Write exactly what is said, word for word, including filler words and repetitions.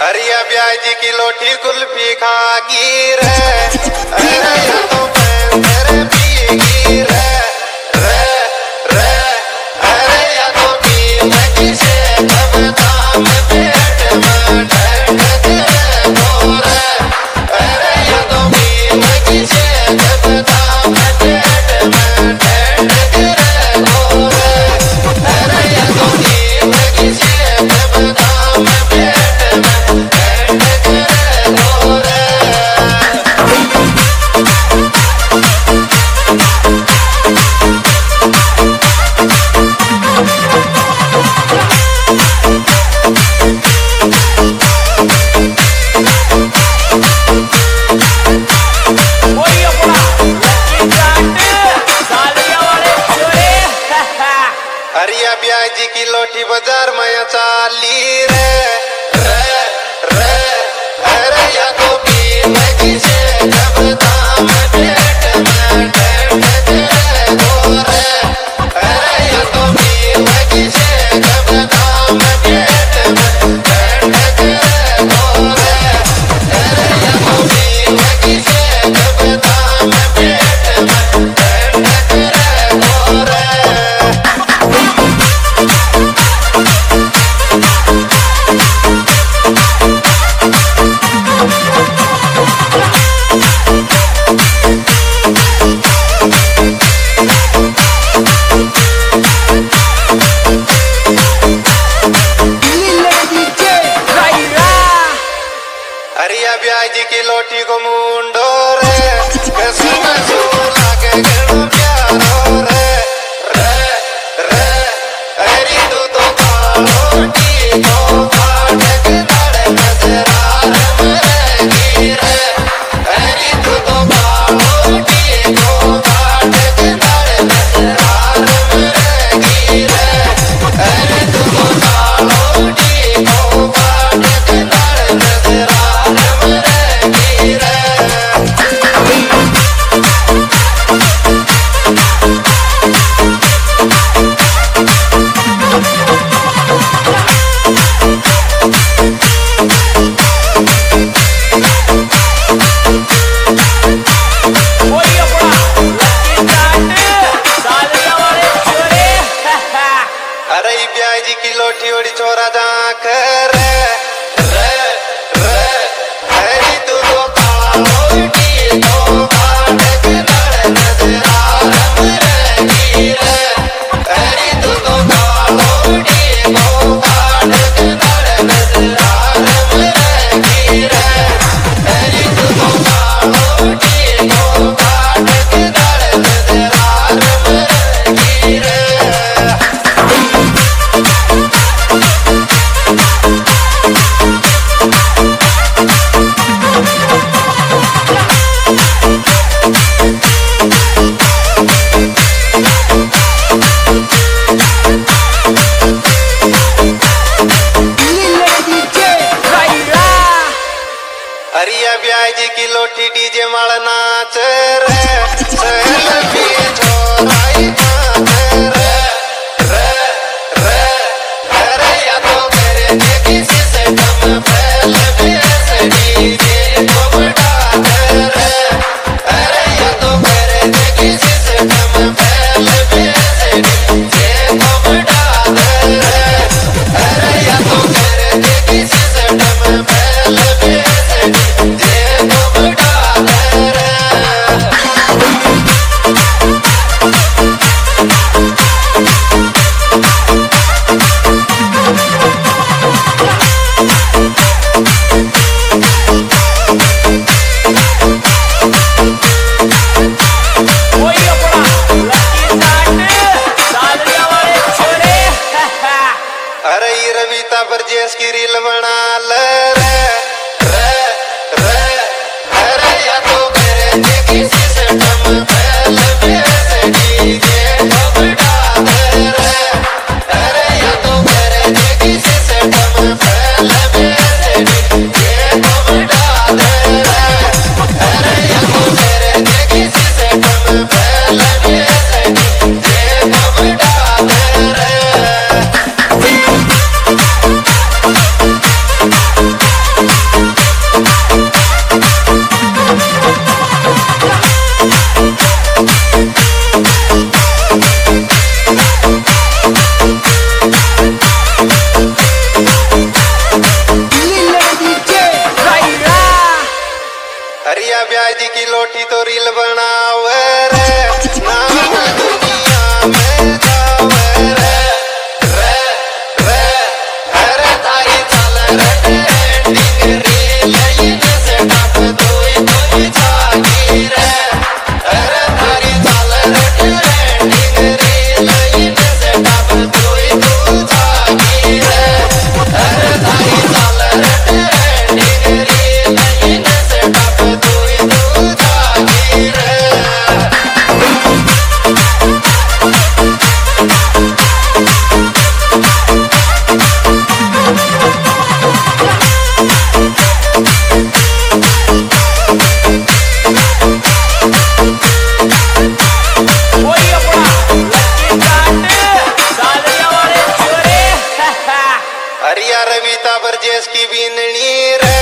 हरिया ब्याजी की लोटी कुल्फी खागी रे, अरे ये तो तेरे पिएगी रे, रे रे, अरे ये तो पी लगी से कब दाम पेट में ढंग तेरे गोरे, अरे ये तो पी लगी से कब दाम पेट में ढंग तेरे गोरे, अरे ये तो पी लगी से कब दाम पेट हरिया ब्याजी की लोटी बाजार में चाली रे, रे रे, अरे या तो पी लगी से कब दाम पेट में ढंग तेरे गोरे, अरे या तो पी लगी से कब दाम पेट में ढंग तेरे गोरे, अरे या तो पी लगी से कब दाम पेट में ढंग तेरे गोरे। हरिया ब्याजी की लोटी को मुंडो रे, कैसे कैसे लागे गणो प्यारो रे, रे रे, अरे तू तो लोटी को काट के दाड़े नजरार मरेगी रे, अरे तू तो लोटी को काट के दाड़े नजरार मरेगी रे, अरे तू तो लोटी को काट के दाड़े नजरार ब्याजी की लोटी ओड़ी छोरा जाख रे, रे रे, अरे तू तो काला लोटी को काट के दाड़े नजरार मरेगी रे, अरे तू तो काला लोटी को काट के दाड़े नजरार मरेगी रे, अरे तू तो काला लोटी को काट के दाड़े नजरार मरेगी रे। हरिया ब्याजी की लोटी डीजे माल नाच रे, सेल्फी छोराई नाच रे, रे रे, अरे या तो तेरे किसी से कम फैल से डीजे को बढ़ा दे रे, अरे या तो तेरे किसी से कम फैल से डीजे को बढ़ा दे रे, अरे या तो तेरे किसी से कम फैल जे को बढ़ा दे रे। ब्याज की लोठी तो रील बनावे रे नाम दुनिया में जावे रे रे रे अरे तारी चल रे ट्रेंडिंग रील इने से टप तोई तोई जागी रे अरे तारी चल रे ट्रेंडिंग रील इने से टप तोई तोई जागी रे अरे तारी चल रे ट्रेंडिंग रील इने से टप तोई तोई जागी रे ओए अपना लक्की काट सालिया वाले छोरे हरिया रविता बरजेश की बीननी रे